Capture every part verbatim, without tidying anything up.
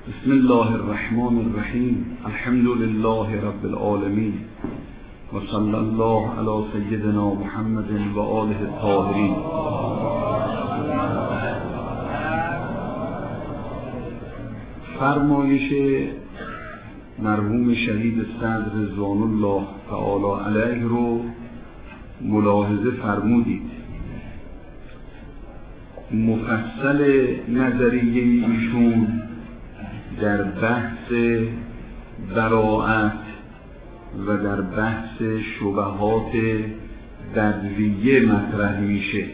بسم الله الرحمن الرحیم. الحمد لله رب العالمین و صلی الله علی سیدنا محمد و آله الطاهرین. فرمایش مرحوم شهید صدر رضوان الله تعالی علیه رو ملاحظه فرمودید. مفصل نظریه ایشون در بحث براءت و در بحث شبهات بدویه مطرح میشه.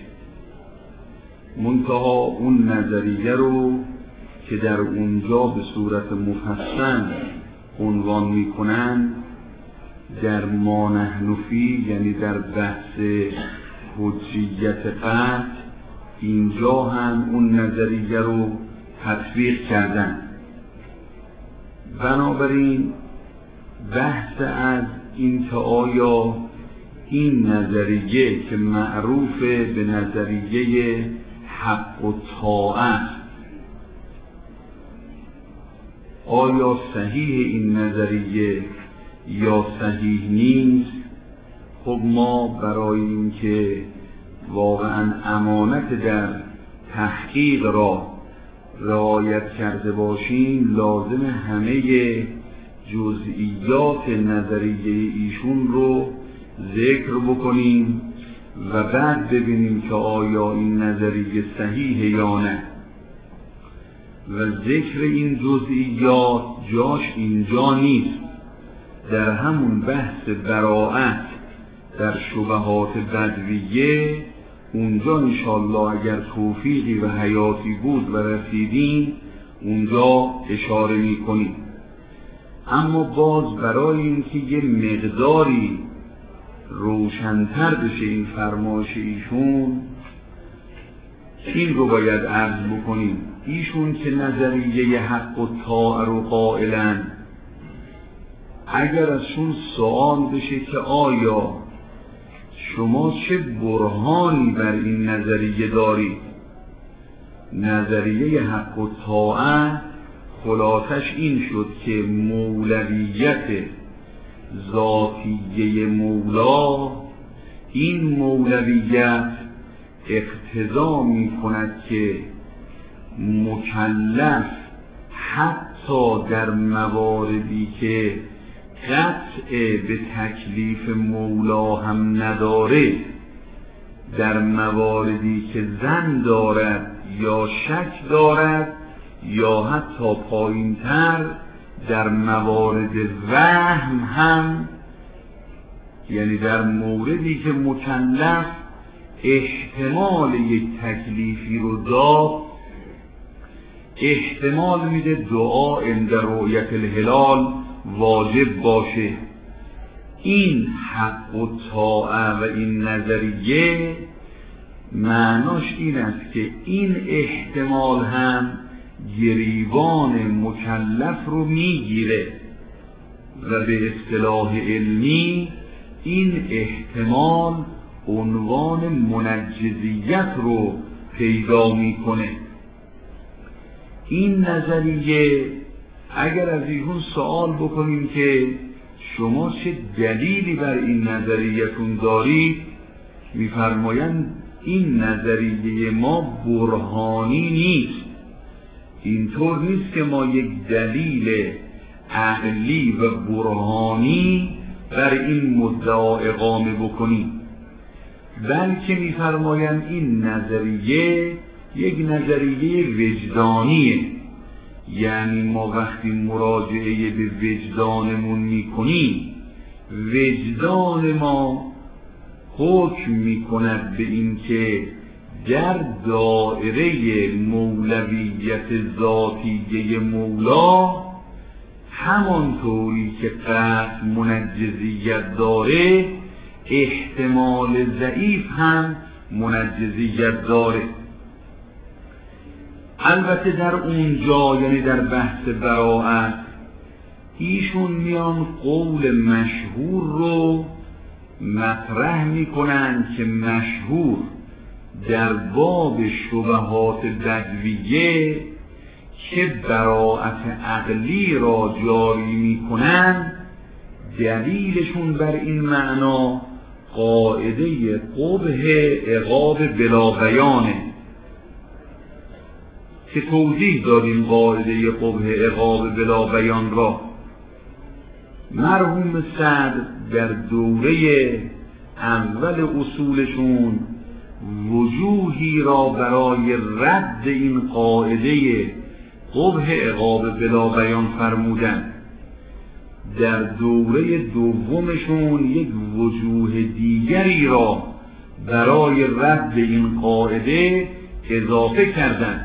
منتها اون نظریه رو که در اونجا به صورت مفصل عنوان میکنن در ما نحن فی، یعنی در بحث حجیت قطع، اینجا هم اون نظریه رو تطبیق کردن. بنابراین بحث از این که آیا این نظریه که معروف به نظریه حق و طاعت، آیا صحیح این نظریه یا صحیح نیست؟ خب ما برای اینکه واقعا امانت در تحقیق را رعایت کرده باشیم لازم همه جزئیات نظریه ایشون رو ذکر بکنیم و بعد ببینیم که آیا این نظریه صحیحه یا نه. و ذکر این جزئیات جاش اینجا نیست. در همون بحث براءت در شبهات بدویه، اونجا انشالله اگر توفیقی و حیاتی بود و رسیدیم اونجا اشاره می کنیم. اما باز برای اینکه یه مقداری روشن‌تر بشه این فرمایش ایشون، این رو باید عرض بکنیم. ایشون که نظریه حق و طاعت رو قائلن، اگر ازشون سوال بشه که آیا شما چه برهانی بر این نظریه دارید، نظریه حق و طاعت خلاصش این شد که مولویت ذاتیه مولا، این مولویت اقتضا می کند که مکلف حتی در مواردی که قطع به تکلیف مولا هم نداره، در مواردی که ظن دارد یا شک دارد یا حتی پایین‌تر در موارد وهم هم، یعنی در موردی که مکلف احتمال یک تکلیفی رو داد، احتمال میده دعا عند رؤیت الهلال واجب باشه. این حق و طاعت و این نظریه معناش این است که این احتمال هم گریبان مکلف رو میگیره و به اصطلاح علمی این احتمال عنوان منجزیت رو پیدا میکنه. این نظریه اگر از ایشون سوال بکنیم که شما چه دلیلی بر این نظریتون دارید، میفرمایند این نظریه ما برهانی نیست. اینطور نیست که ما یک دلیل عقلی و برهانی بر این مدعا اقامه بکنیم، بلکه میفرمایند این نظریه یک نظریه وجدانیه. یعنی ما وقتی مراجعه به وجدانمون میکنیم، وجدان ما حکم میکند به این که در دائره مولویت ذاتیه مولا همانطوری که قطع منجزیت داره، احتمال ضعیف هم منجزیت داره. البته در اونجا، یعنی در بحث براءت، ایشون میان قول مشهور رو مطرح میکنن که مشهور در باب شبهات بدویه که براءت عقلی را جاری میکنن، دلیلشون بر این معنا قاعده قبح عقاب بلا بیانه که توضیح دادیم. قاعده قبح عقاب بلا بیان را مرحوم صدر در دوره اول اصولشون وجوهی را برای رد این قاعده قبح عقاب بلا بیان فرمودن. در دوره دومشون یک وجوه دیگری را برای رد این قاعده اضافه کردند.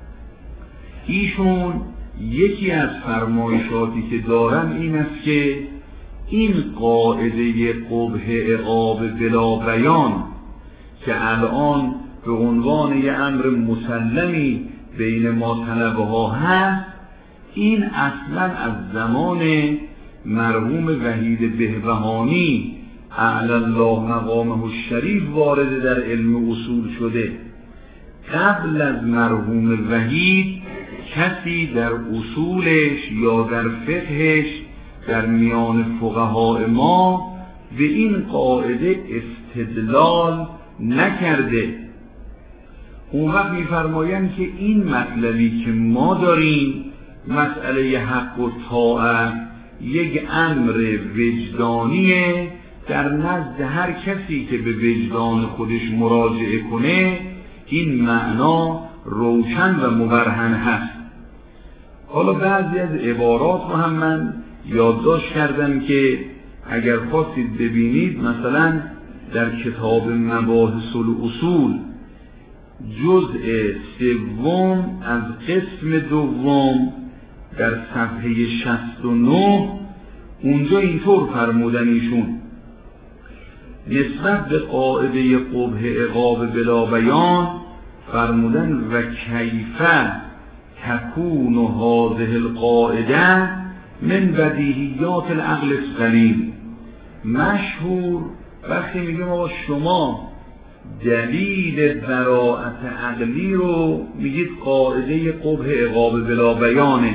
ایشون یکی از فرمایشاتی که دارن این است که این قاعده قبح عقاب بلا بیان که الان به عنوان یه امر مسلمی بین ما طلبه ها هست، این اصلا از زمان مرحوم وحید بهبهانی اعلی الله مقامه الشریف وارد در علم اصول شده. قبل از مرحوم وحید کسی در اصولش یا در فقهش در میان فقهای ما به این قاعده استدلال نکرده. اون وقت می‌فرمایند که این مطلبی که ما داریم، مسئله حق و طاعت، یک امر وجدانیه در نزد هر کسی که به وجدان خودش مراجعه کنه این معنا روشن و مبرهن هست. حالا بعضی از عبارات رو هم من یادداشت کردم که اگر خواستید ببینید، مثلا در کتاب مباحث الاصول جزء سوم از قسم دوم در صفحه شصت و نه اونجا اینطور فرمودن ایشون نسبت به قاعده قبح عقاب بلا بیان، فرمودن و کیفه تکون هذه القاعده من بدیهیات العقل السلیم. مشهور وقتی میگیم آقا شما دلیل براءت عقلی رو میگید قاعده قبح عقاب بلا بیانه،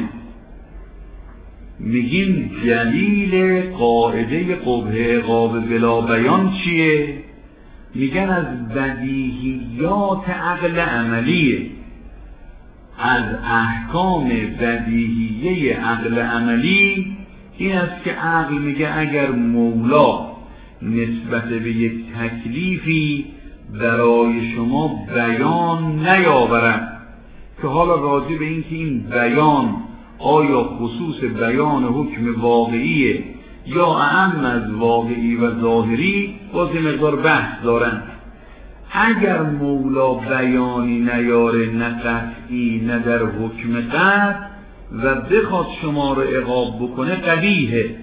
میگیم دلیل قاعده قبح عقاب بلا بیان چیه؟ میگن از بدیهیات عقل عملیه، از احکام بدیهیه عقل عملی این است که عقل میگه اگر مولا نسبت به یک تکلیفی برای شما بیان نیاورد، که حالا راجع به این که این بیان آیا خصوص بیان حکم واقعیه یا اعم از واقعی و ظاهری، باز یه مقدار بحث دارن. اگر مولا بیانی نیاره، نه قطعی نه در حکم قطع، و بخواد شما رو عقاب بکنه قبیحه.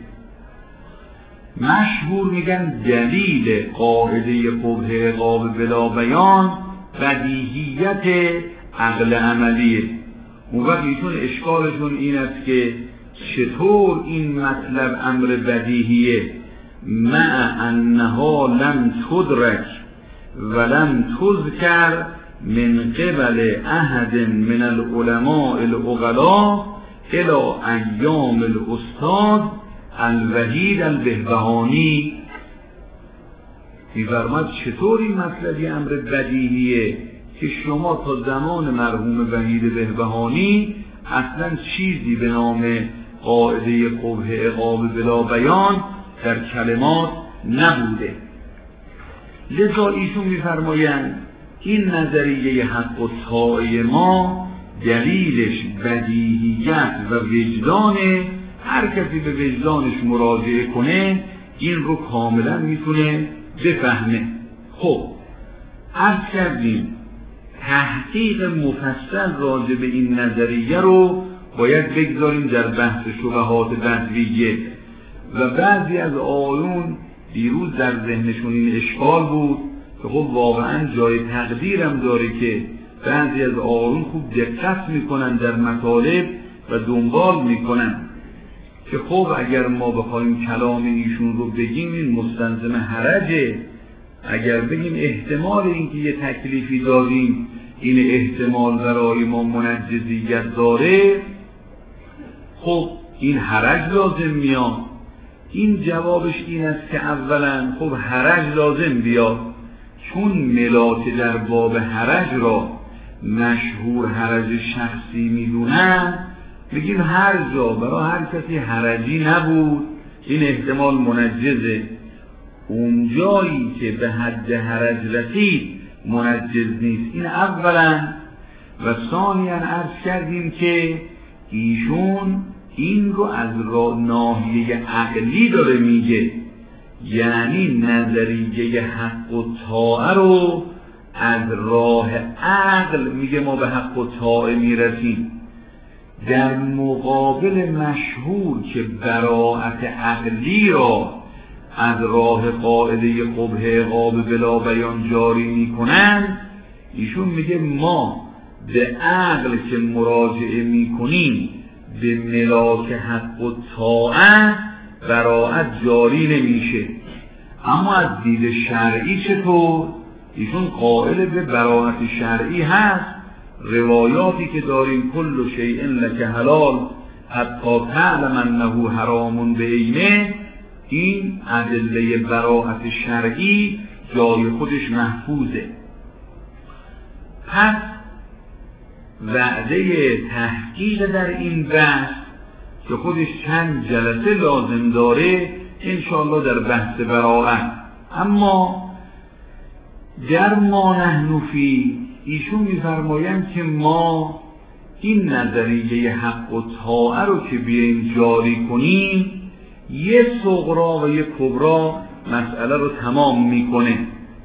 مشهور میگن دلیل قاعده قبح عقاب بلا بیان بدیهیت عقل عملیه. اون وقت ایشون اشکالشون این است که چطور این مطلب امر بدیهیه مع انها لم تدرک ولم تذکر من قبل احد من العلماء العقلاء الى ایام الاستاد الوحید البهبهانی. می‌فرماید چطور این مطلبی امر بدیهیه که شما تا زمان مرحوم وحید بهبهانی اصلا چیزی به نام قاعده قبح عقاب بلا بیان در کلمات نبوده. لذا ایشون می‌فرمایند این نظریه حق و طاعه ما دلیلش بدیهیت و وجدانه، هر کسی به وجدانش مراجعه کنه این رو کاملا میتونه بفهمه. خب عرض کردیم تحقیق مفصل راجع به این نظریه رو باید بگذاریم در بحث شبهات بدویه، و بعضی از آیون دیروز در ذهنشون این اشکال بود که خب واقعا جای تقدیرم داره که بعضی از آیون خوب دقت میکنن در مطالب و دنبال میکنن که خب اگر ما بخوایم کلام ایشون رو بگیم این مستلزم حرجه. اگر بگیم احتمال اینکه یه تکلیفی داریم این احتمال برای ما منجزیت داره، خب این حرج لازم میاد. این جوابش این است که اولا خب حرج لازم بیاد، چون ملاک در باب حرج را مشهور حرج شخصی میدونن، بگیم هر جا برای هر کسی حرجی نبود این احتمال منجزه، اون جایی که به حد حرج رسید منجز نیست. این اولا. و ثانیاً عرض کردیم که ایشون این رو از ناحیه عقلی داره میگه، یعنی نظریه حق و طاعه رو از راه عقل میگه ما به حق و طاعه میرسیم، در مقابل مشهور که براءت عقلی را از راه قاعده قبح عقاب بلا بیان جاری میکنن، ایشون میگه ما به عقل که مراجعه میکنیم به ملاک حق و طاعه براءت جاری نمیشه. اما از دید شرعی چطور؟ ایشون قائل به براءت شرعی هست. روایاتی که داریم کل شیء لک حلال حتی تعلم انه حرام بعینه، این ادله براءت شرعی جای خودش محفوظه. پس وعده تحقیق در این بحث که خودش چند جلسه لازم داره انشاءالله در بحث براءت. اما در ما نحن فی ایشون میفرمایند که ما این نظریه حق و طاعه رو که بیاییم جاری کنیم، یه صغرا و یه کبرا مسئله رو تمام میکنه.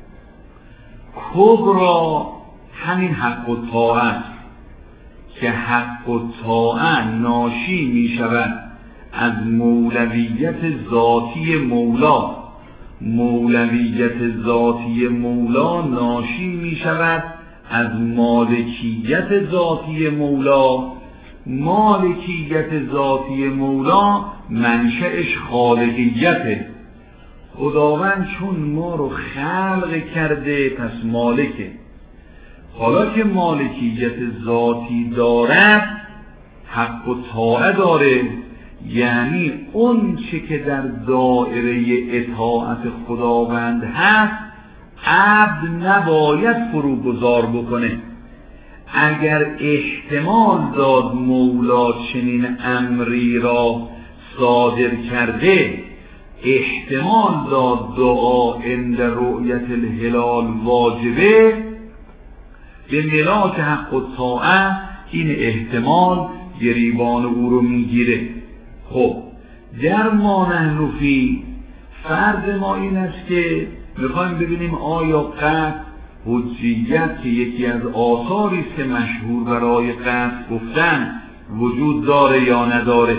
کبرا همین حق و طاعه است که حق و طاعه ناشی میشود از مولویت ذاتی مولا. مولویت ذاتی مولا ناشی میشود از مالکیت ذاتی مولا. مالکیت ذاتی مولا منشأش خالقیته. خداوند چون ما رو خلق کرده پس مالکه. حالا که مالکیت ذاتی دارد حق و طاعه داره، یعنی اون چه که در دائره اطاعت خداوند هست عبد نباید فروگذار بکنه. اگر احتمال داد مولا چنین امری را صادر کرده، احتمال داد دعا عند رؤیت الهلال واجبه، به ملاک حق و طاعه این احتمال گریبان او رو میگیره. خب در ما نحن فی فرض ما این است که میخوایم ببینیم آیا قطع حجیت که یکی از آثاری است که مشهور برای قطع گفتن وجود داره یا نداره.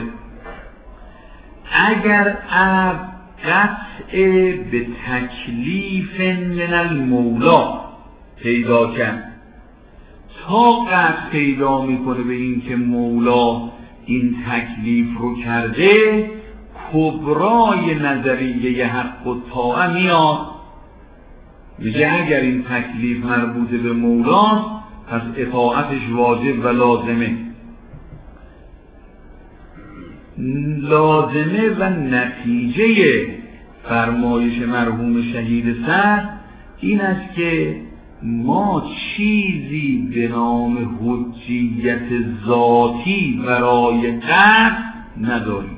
اگر عبد قطع به تکلیف من المولا پیدا کرد، تا قطع پیدا میکنه به این که مولا این تکلیف رو کرده، کبرای نظریه حق و طاعه میاد، میگه اگر این تکلیف مربوط به مولاست پس اطاعتش واجب و لازمه. لازمه و نتیجه فرمایش مرحوم شهید سعد این است که ما چیزی به نام حجیت ذاتی برای قطع نداریم.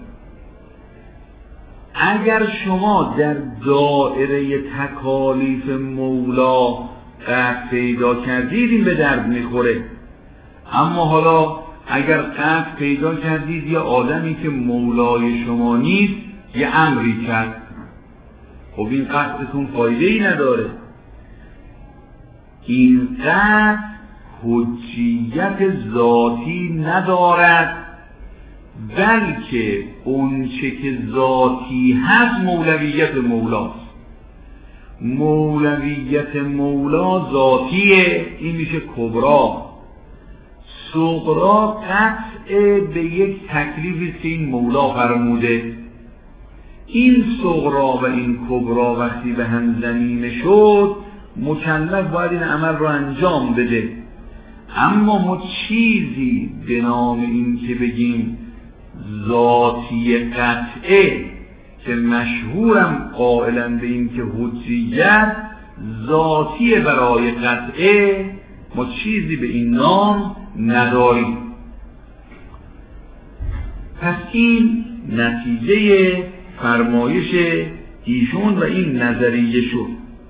اگر شما در دائره تکالیف مولا قطع پیدا کردید این به درد میخوره. اما حالا اگر قطع پیدا کردید یه آدمی که مولای شما نیست یه امری کرد، خب این قطعتون فایده ای نداره. این قطع حجیت ذاتی ندارد، بلکه اون چه که ذاتی هست مولویت مولاست. مولویت مولا ذاتیه، این میشه کبرا. صغرا قطع به یک تکلیفی که این مولا فرموده. این صغرا و این کبرا وقتی به هم زمینه شد، مکلف باید این عمل رو انجام بده. اما ما چیزی به نام این که بگیم ذاتی قطعه که مشهورم قائلن به این که حجیت ذاتی برای قطعه، ما چیزی به این نام نداریم. پس این نتیجه فرمایش ایشون و این نظریه شد.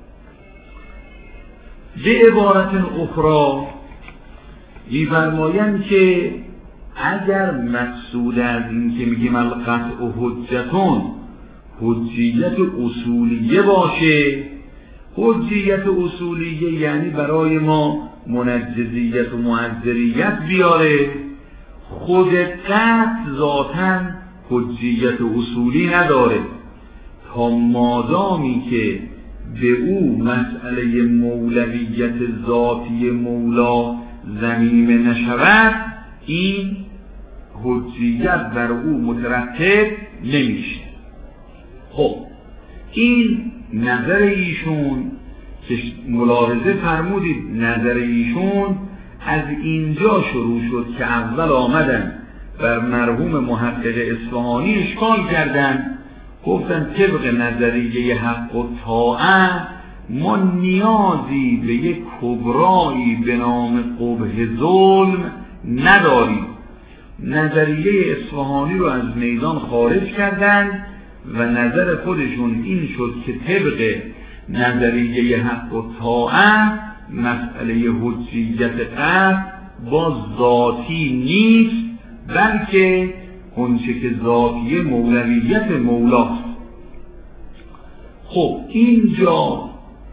به عبارت اخرى می‌فرمایند که اگر مقصود از این که میگیم القطع و حجتون حجیت اصولیه باشه، حجیت اصولیه یعنی برای ما منجزیت و معذریت بیاره، خود قطع ذاتاً حجیت اصولی نداره تا مادامی که به او مسئله مولویت ذاتی مولا ضمیم نشود، این حجیت بر او مترتب نمیشه. خب این نظر ایشون که ملاحظه فرمودید، نظر ایشون از اینجا شروع شد که اول آمدن بر مرحوم محقق اصفهانی اشکال کردن، گفتن طبق نظریه حق و طاعت ما نیازی به یک کبرایی به نام قبح ظلم نداریم. نظریه اصفهانی رو از میدان خارج کردن و نظر خودشون این شد که طبق نظریه حق و طاعت مسئله حجیت قطع با ذاتی نیست، بلکه اونچه که ذاتی مولویت مولاست. خب اینجا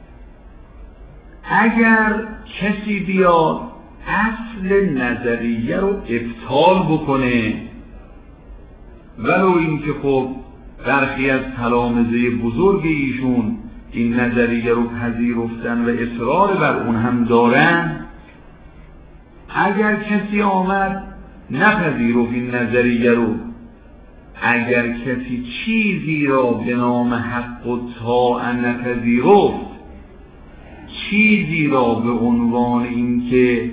اگر کسی بیاد اصل نظریه رو ابطال بکنه، ولو این که خب برخی از تلامذه بزرگ ایشون این نظریه رو پذیرفتن و اصرار بر اون هم دارن، اگر کسی آمد نپذیرفت این نظریه رو، اگر کسی چیزی را به نام حق و طاعت نپذیرفت، چیزی را به عنوان این که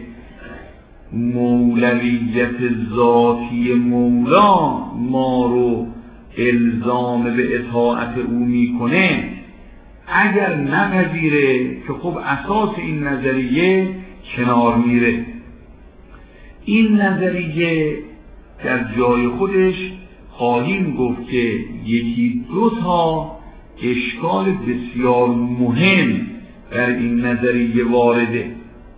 مولویت ذاتی مولا ما رو الزام به اطاعت او میکنه، اگر نپذیره که خب اساس این نظریه کنار میره. این نظریه در جای خودش خواهیم گفت که یکی دو تا اشکال بسیار مهم در این نظریه وارده.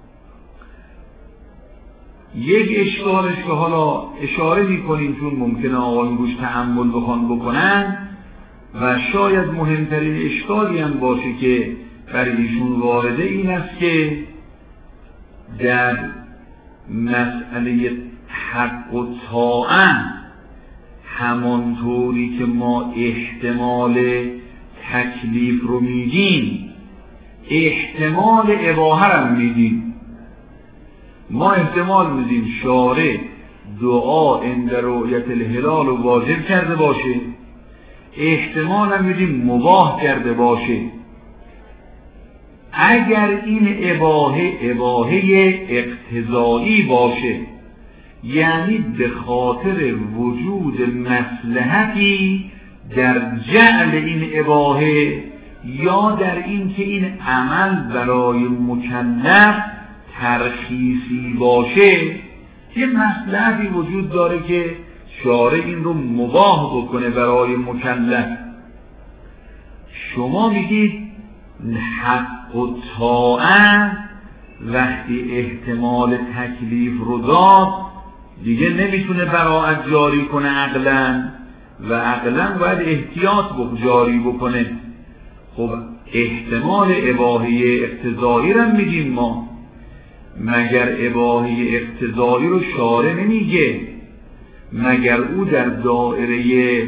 یک اشکالش که حالا اشاره میکنیم چون ممکنه آقایون روش تأمل بخوان بکنن و شاید مهمترین اشکالی هم باشه که برای ایشون وارده، این است که در مسئله حق و طاعت همانطوری که ما احتمال تکلیف رو میدیم، احتمال اباحه هم میدیم. ما احتمال میدیم شارع دعا عند رؤیت الهلال رو واجب کرده باشه، احتمال هم میدیم مباح کرده باشه. اگر این اباحه اباحه اقتضایی باشه، یعنی به خاطر وجود مصلحتی در جعل این اباحه یا در این که این عمل برای مکلف ترخیصی باشه، یه مصلحتی وجود داره که شارع این رو مباح بکنه برای مکلف. شما میگید حق و طاعت وقتی احتمال تکلیف رو داد دیگه نمیتونه براعت جاری کنه عقلاً و عقلاً باید احتیاط جاری بکنه. خب احتمال اباحه اقتضایی رو میگیم ما، مگر اباحه اقتضایی رو شارع نمیگه؟ مگر او در دائره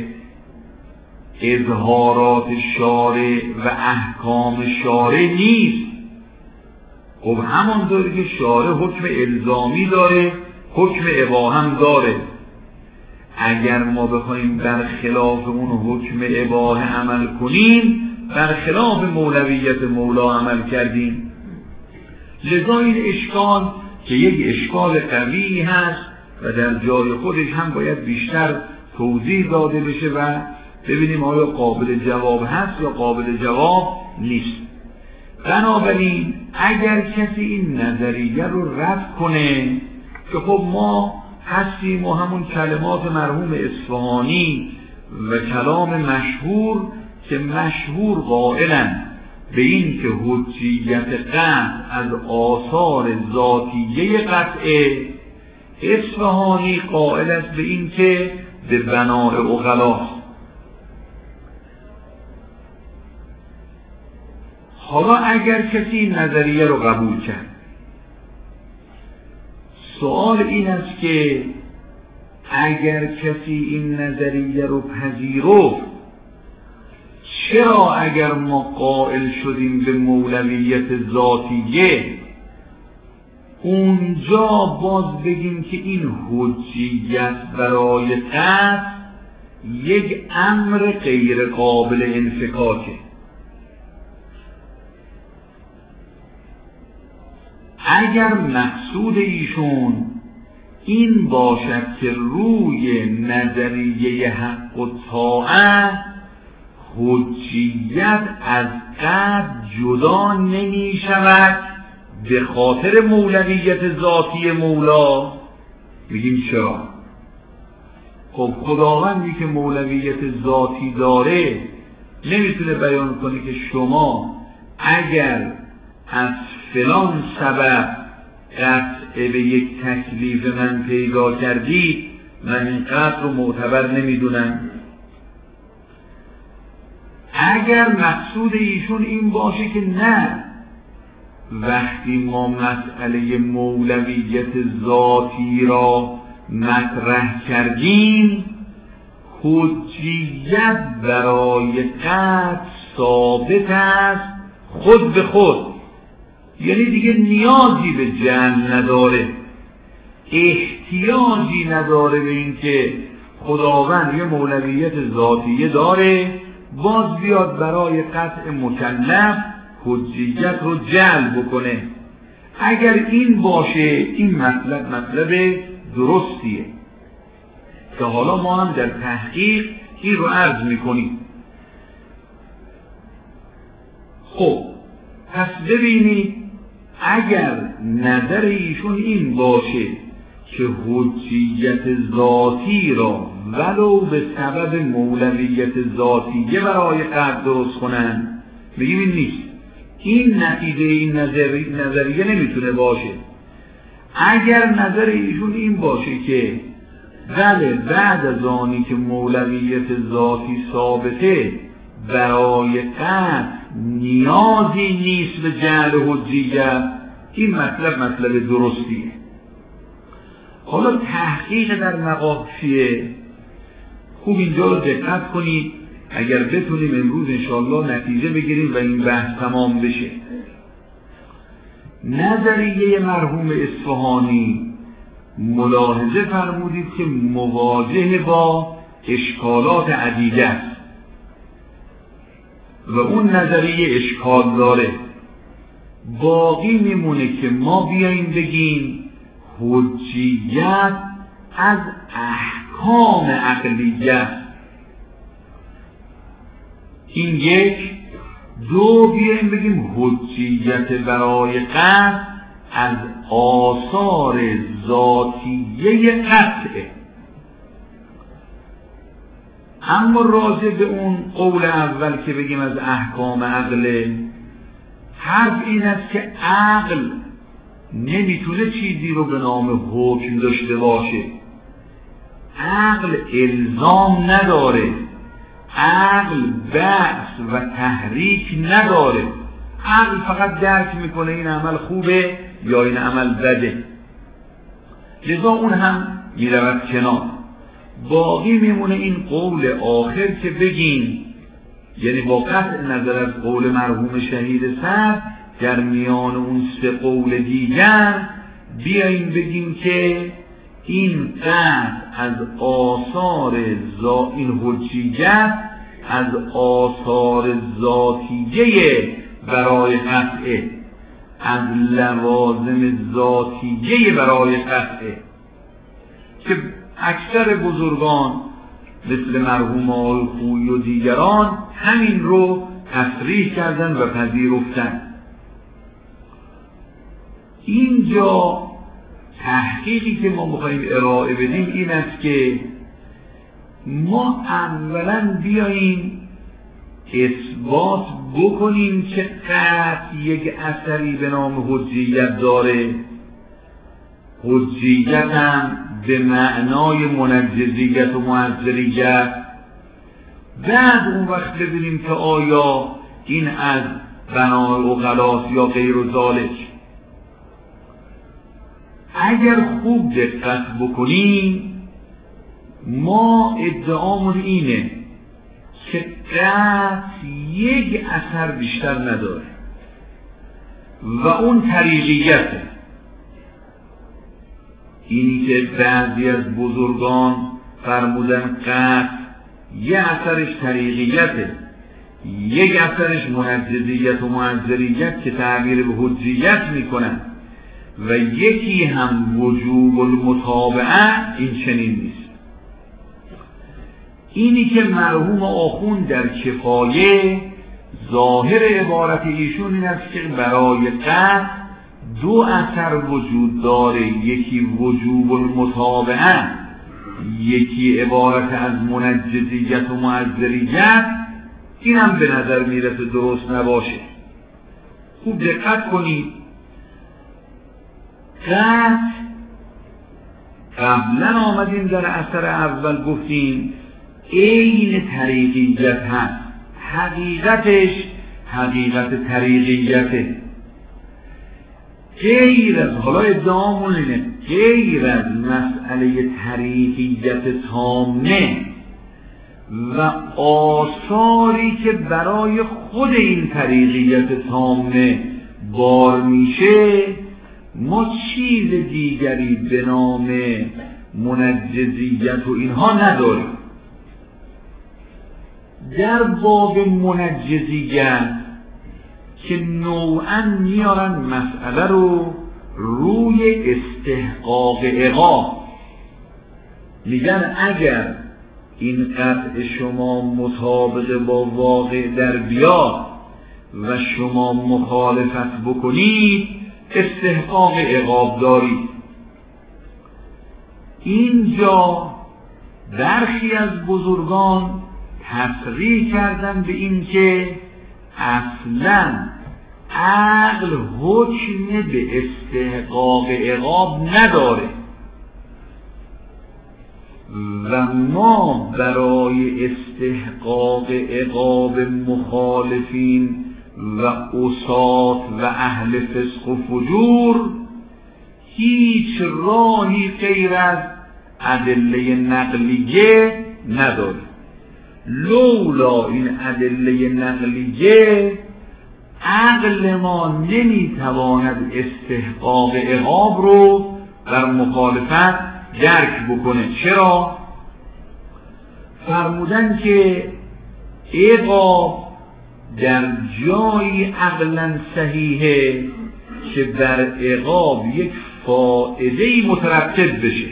اظهارات شارع و احکام شارع نیست؟ خب همانطوری که شارع حکم الزامی داره، حکم اباحه هم داره. اگر ما بخوایم برخلاف اون حکم اباحه عمل کنیم، برخلاف مولویت مولا عمل کردیم. لذا این اشکال که یک اشکال قوی هست و در جای خودش هم باید بیشتر توضیح داده بشه و ببینیم آیا قابل جواب هست یا قابل جواب نیست. بنابراین اگر کسی این نظریه رو رد کنه که خب ما هستیم و همون کلمات مرحوم اصفهانی و کلام مشهور که مشهور قائلن به این که حجیت قطع از آثار ذاتیه قطعه، اصفهانی قائل است به این که به بناء عقلاست. حالا اگر کسی این نظریه رو قبول کرد، سوال این است که اگر کسی این نظریه رو پذیرفت، چرا اگر ما قائل شدیم به مولویت ذاتیه اونجا باز بگیم که این حجیت برای قطع یک امر غیر قابل انفکاکه؟ اگر مقصود ایشون این باشد که روی نظریه حق و طاعت حجیت از قطع جدا نمی شود به خاطر مولویت ذاتی مولا، میگیم چرا؟ خب خداوندی که مولویت ذاتی داره نمیتونه بیان کنه که شما اگر از فلان سبب قطع به یک تکلیف من پیدا کردید من این قطع رو معتبر نمیدونم. اگر مقصود ایشون این باشه که نه، وقتی ما مسئله مولویت ذاتی را مطرح کردیم حجیت برای قطع ثابت است خود به خود، یعنی دیگه نیازی به جمع نداره، احتیاجی نداره به این که خداوند یه مولویت ذاتیه داره باز بیاد برای قطع مکلف حجیت رو جلب بکنه. اگر این باشه این مطلب مطلب درستیه که حالا ما هم در تحقیق این رو عرض میکنیم. خب پس ببینید اگر نظر ایشون این باشه که حجیت ذاتی را ولو به سبب مولویت ذاتیه برای قطع درست کنن، بگیم این نیست، این نتیجه این نظری... نظریه نمیتونه باشه. اگر نظر ایشون این باشه که بله بعد از آنی که مولویت ذاتی ثابته برای قطع نیازی نیست به جعل حجیت، این مطلب مطلب درستیه. حالا تحقیق در مقام چیه؟ خوب اینجا رو دقت کنید اگر بتونیم امروز انشاءالله نتیجه بگیریم و این بحث تمام بشه. نظریه مرحوم اصفهانی ملاحظه فرمودید که مواجه با اشکالات عدیده است و اون نظریه اشکال داره. باقی میمونه که ما بیاییم بگیم حجیت از احکام عقلیه، این یک. دو بیاییم بگیم حجیت برای قطع از آثار ذاتیه قطعه. اما راجع به اون قول اول که بگیم از احکام عقله، حرف این است که عقل نمیتونه چیزی رو به نام حکم داشته باشه. عقل الزام نداره، عقل بحث و تحریک نداره، عقل فقط درک میکنه این عمل خوبه یا این عمل بده، لذا اون هم میرود کنار. باقی میمونه این قول آخر که بگیم، یعنی با قطع نظر از قول مرحوم شهید صدر در میان اون سه قول دیگر بیاییم بگیم که این قطع از آثار ذا این حجیت از آثار ذاتیه برای قطعه. از لوازم ذاتیه برای قطعه که اکثر بزرگان مثل مرحوم آقای خویی و دیگران همین رو تصریح کردن و پذیرفتن. اینجا تحقیقی که ما می‌خوایم ارائه بدیم این است که ما اولا بیاییم اثبات بکنیم که قطع یک اثری به نام حجیت داره. حجیت هم به معنای منجزیت و معذریت. بعد اون وقت ببینیم که آیا این از بنای عقلاست یا غیر ذالک. اگر خوب دقت بکنیم ما ادعامون اینه که قطع یک اثر بیشتر نداره و اون طریقیته. اینی که بعضی از بزرگان فرمودن قطع یک اثرش طریقیته، یک اثرش منجزیت و معذریت که تعبیر به حجیت میکنن و یکی هم وجوب المتابعه، این چنین نیست. اینی که مرحوم آخوند در کفایه ظاهر عبارت ایشون این است که برای قطع دو اثر وجود داره، یکی وجوب المتابعه، یکی عبارت از منجزیت و معذریت. این هم به نظر میرسه درست نباشه. خوب دقت کنید. قطع قبلا آمدیم در اثر اول گفتیم عین طریقیت هست، حقیقتش حقیقت طریقیته. غیر از، حالا ادعامون اینه، غیر از مسئله طریقیت تامه و آثاری که برای خود این طریقیت تامه بار میشه، ما چیز دیگری به نام منجزیت و اینها نداریم. در باب منجزیت که نوعا میارن مسئله رو روی استحقاق عقاب، میگن اگر این قطع شما مطابق با واقع در بیاد و شما مخالفت بکنید استحقاق عقاب دارید. اینجا برخی از بزرگان تصریح کردن به این که اصلا عقل حکم به استحقاق عقاب نداره و ما برای استحقاق عقاب مخالفین و عصات و اهل فسق و فجور هیچ راهی غیر از ادله نقلیه نداره. لولا این ادله نقلیه عقل ما نمیتواند استحقاق عقاب رو در مخالفت درک بکنه. چرا؟ فرمودن که عقاب در جایی عقلا صحیحه که بر عقاب یک فائده‌ای مترتب بشه.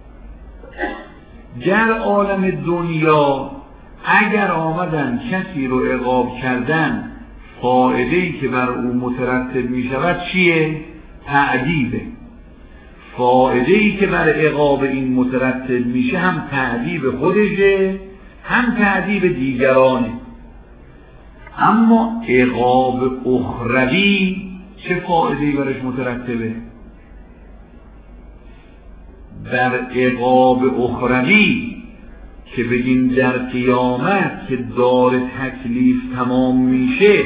در عالم دنیا اگر آمدن کسی رو عقاب کردن، فائده‌ای که بر او مترتب می شود چیه؟ تعذیبه. فائده‌ای که بر عقاب این مترتب میشه هم تعذیب خودشه هم تعذیب دیگرانه. اما عقاب اخروی چه فائده‌ای برش مترتبه؟ بر عقاب اخروی که بگیم در قیامت که دار تکلیف تمام میشه،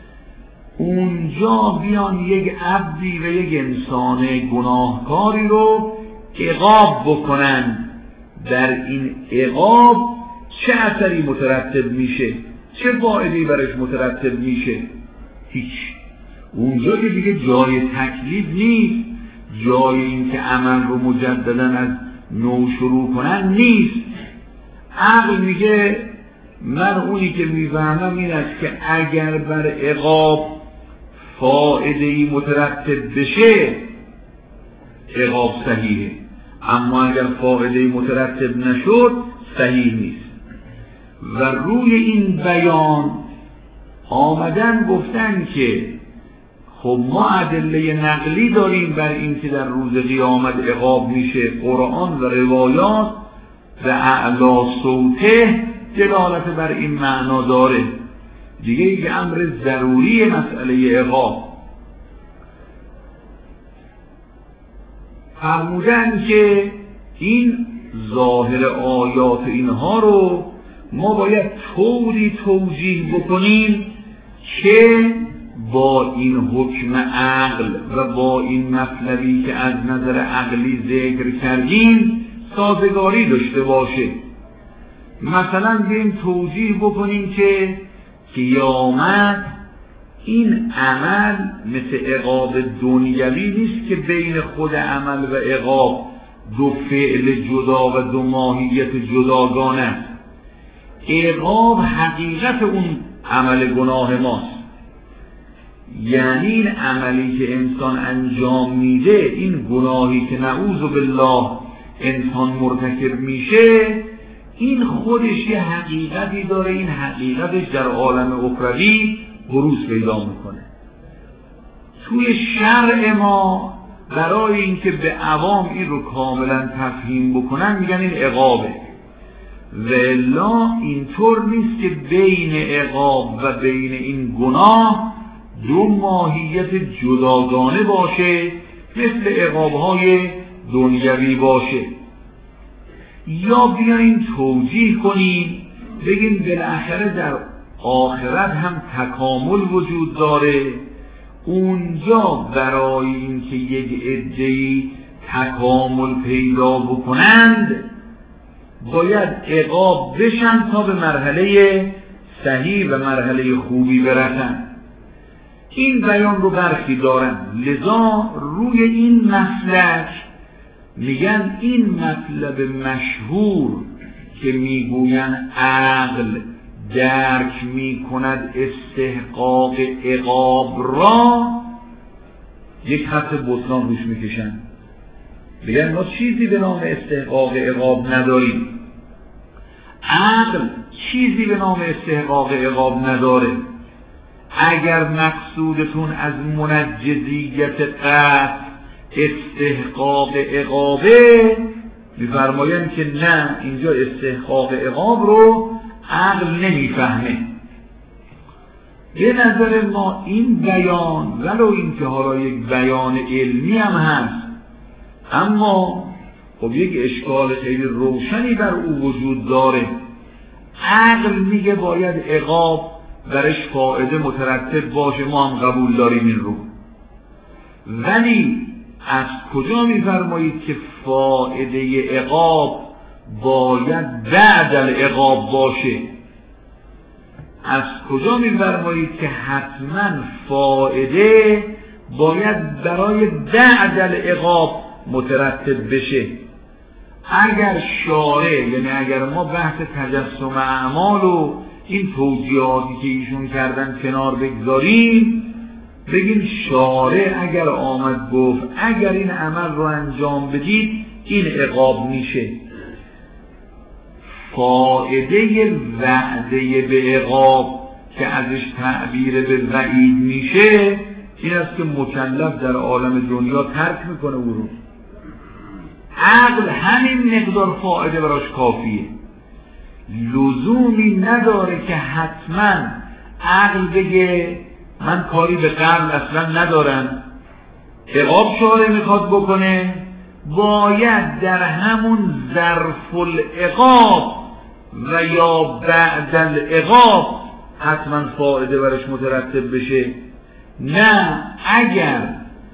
اونجا بیان یک عبدی و یک انسان گناهکاری رو عقاب بکنن. در این عقاب چه اثری مترتب میشه؟ چه فایده‌ای برش مترتب میشه؟ هیچ. اونجا که دیگه جای تکلیف نیست، جای این که عمل رو مجددا از نو شروع کنن نیست. عقل میگه من اونی که میفهمم این است که اگر بر عقاب فائده‌ای مترتب بشه عقاب صحیحه، اما اگر فائده‌ای مترتب نشد صحیح نیست. و روی این بیان آمدن گفتن که خب ما ادله نقلی داریم بر این که در روز قیامت عقاب میشه، قرآن و روایات و اعلی صوته دلالت بر این معنا داره دیگه. یک امر ضروری مسئله عقاب. فرمودن که این ظاهر آیات اینها رو ما باید طوری توجیه بکنیم که با این حکم عقل و با این مطلبی که از نظر عقلی ذکر کردیم سازگاری داشته باشه. مثلا بیاییم توجیه بکنیم که قیامت این عمل مثل عقاب دنیوی نیست که بین خود عمل و عقاب دو فعل جدا و دو ماهیت جداگانه است. عقاب حقیقت اون عمل گناه ماست، یعنی این عملی که انسان انجام میده، این گناهی که نعوذ بالله انسان مرتکب میشه، این خودش یه حقیقتی داره، این حقیقتش در عالم اخروی بروز پیدا میکنه. توی شرع ما برای اینکه به عوام این رو کاملا تفهیم بکنن میگن این عقابه، و الا اینطور نیست که بین عقاب و بین این گناه دو ماهیت جداگانه باشه مثل عقابهای دنیوی باشه. یا بیاییم توجیه کنیم بگیم بالاخره در آخرت هم تکامل وجود داره، اونجا برای اینکه یک عده‌ای تکامل پیدا بکنند باید عقاب بشن تا به مرحله صحیح و مرحله خوبی برسن. این بیان رو برخی دارن، لذا روی این مسلک میگن این مطلب مشهور که میگوین عقل درک میکند استحقاق عقاب را، یک خط بطلان روش میکشن، میگن ما چیزی به نام استحقاق عقاب نداریم، عقل چیزی به نام استحقاق عقاب نداره. اگر مقصودتون از منجزیت قطع استحقاق عقابه، میفرمایم که نه، اینجا استحقاق عقاب رو عقل نمیفهمه. به نظر ما این بیان ولو اینکه حالا یک بیان علمی هم هست، اما خب یک اشکال خیلی روشنی بر او وجود داره. عقل میگه باید عقاب برش فائده مترتب باشه، ما هم قبول داریم این رو، ولی از کجا میفرمایید که فائده عقاب باید بعد العقاب باشه؟ از کجا میفرمایید که حتما فائده باید برای بعد العقاب مترتب بشه؟ اگر شارع، یعنی اگر ما بحث تجسم اعمال و این توجیهاتی که ایشون کردن کنار بگذاریم، بگیم شارع اگر آمد گفت اگر این عمل رو انجام بدید این عقاب میشه، فائده وعده به عقاب که ازش تعبیر به وعید میشه این است که مکلف در عالم دنیا ترک میکنه او رو. عقل همین مقدار فائده براش کافیه، لزومی نداره که حتما عقل بگه من کاری به قبل اصلا ندارم. عقاب شارع میخواد بکنه، باید در همون ظرف العقاب و یا بعد العقاب حتما فائده برش مترتب بشه. نه اگر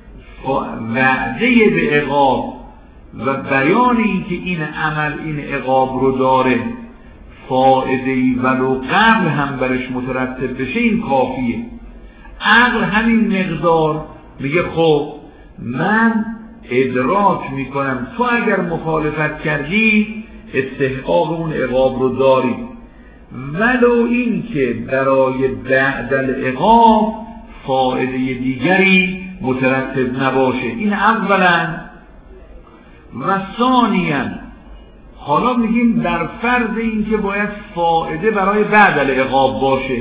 وعده به عقاب و بیان این که این عمل این عقاب رو داره فائده‌ای ولو قبل هم برش مترتب بشه این کافیه. عقل همین مقدار میگه خب من ادراک میکنم تو اگر مخالفت کردی استحقاق اون عقاب رو داری، ولو این که برای بعد العقاب فائده دیگری مترتب نباشه. این اولا. و ثانیاً حالا میگیم در فرض این که باید فائده برای بعد العقاب باشه.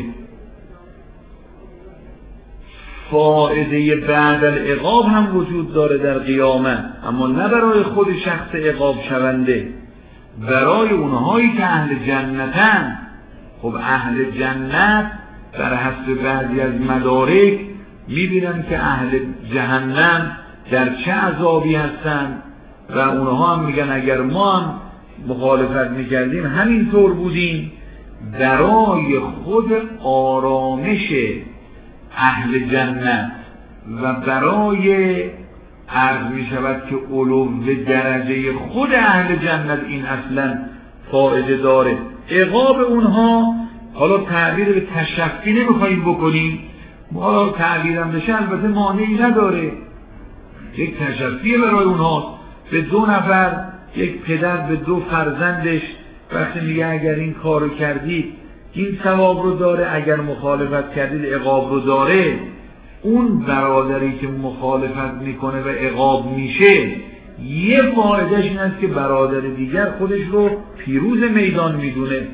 فائده بعد العقاب هم وجود داره در قیامت، اما نه برای خود شخص عقاب شونده، برای اونهایی که اهل جنتن. خب اهل جنت در حسب بعضی از مدارک میبینن که اهل جهنم در چه عذابی هستن و اونها هم میگن اگر ما هم مخالفت میکردیم همینطور بودیم. برای خود آرامش اهل جنت و برای عرض میشود که علو درجه خود اهل جنت این اصلا فائده داره. عقاب اونها حالا تعبیر به تشفی نمیخواییم بکنیم، ما تعبیرم بشه البته مانعی نداره، یک تشفی برای اونها. به دو نفر، یک پدر به دو فرزندش وقتی میگه اگر این کارو کردید این ثواب رو داره، اگر مخالفت کردید عقاب رو داره. اون برادری که مخالفت میکنه و عقاب میشه یه فایدهش این است که برادر دیگر خودش رو پیروز میدان میدونه،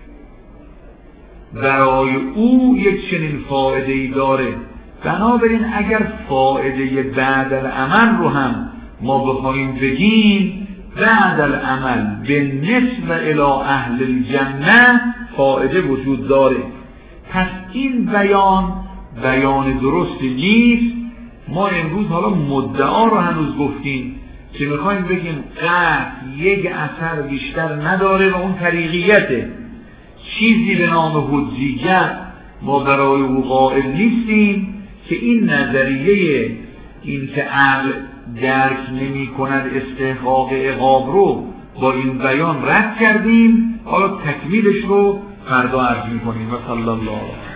برای او یک چنین فایده ای داره. بنابراین اگر فایده بعد العمل رو هم ما بخوایم بگیم، بعد العمل به نسبه الی اهل الجنه فایده وجود داره. پس این بیان بیان درستی نیست. ما امروز حالا مدعا رو هنوز گفتیم که میخوایم بگیم قطع یک اثر بیشتر نداره و اون طریقیته. چیزی به نام حجیت ما برای او قائل نیستیم که این نظریه این که عقل درک نمی کند استحقاق عقاب رو با این بیان رد کردیم. حالا تکمیلش رو فردا عرض می کنیم. و صلی الله